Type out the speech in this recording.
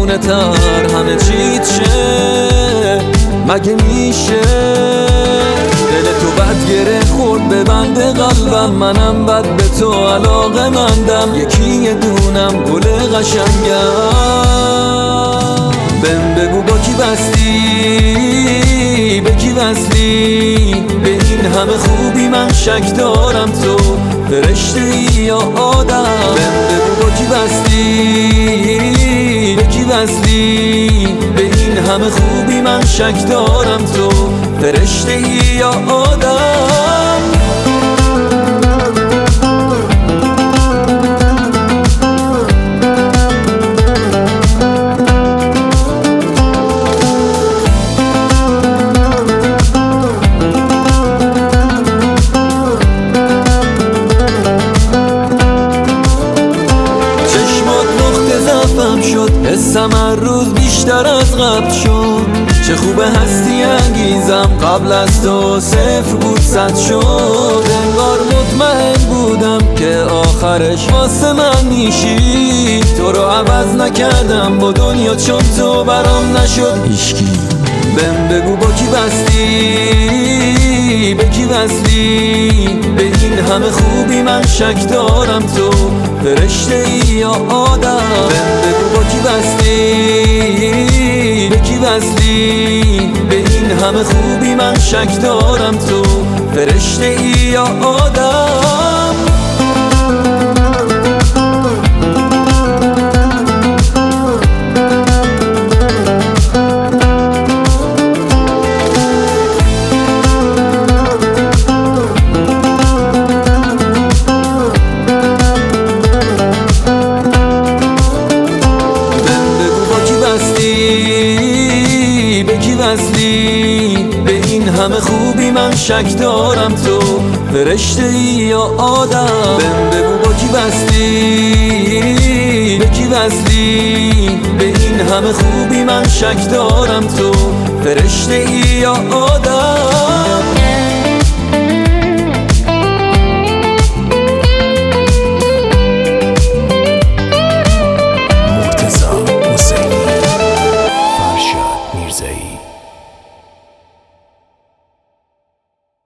دیوونه تر همه چیت شه؟ مگه میشه دل تو بد گره خورد به بند قلبم، منم بد به تو علاقه مندم، یکی یه دونم گل قشنگم. بهم بگو با کی بستی، به کی وصلی، به این همه خوبی من شک دارم تو فرشته ای یا آدم. بهم بگو با کی بستی، به کی وصلی، به این همه خوبی من شک دارم تو فرشته ای یا آدم. حسم هر روز بیشتر از قبل شد، چه خوبه هستی انگیزم، قبل از تو صفر بود 100 شد. انگار مطمئن بودم که آخرش واسه من میشی، تو رو عوض نکردم با دنیا چون تو برام نشد هیچکی. بهم بگو با کی بستی، به کی وصلی، به این همه خوبی من شک دارم تو فرشته ای یا آدم. بهم بگو با کی بستی، به کی وصلی، به این همه خوبی من شک دارم تو فرشته ای یا آدم. به این همه خوبی من شک دارم تو فرشته ای یا آدم. بهم بگو با کی بستی، به کی وصلی، به این همه خوبی من شک دارم تو فرشته ای یا آدم.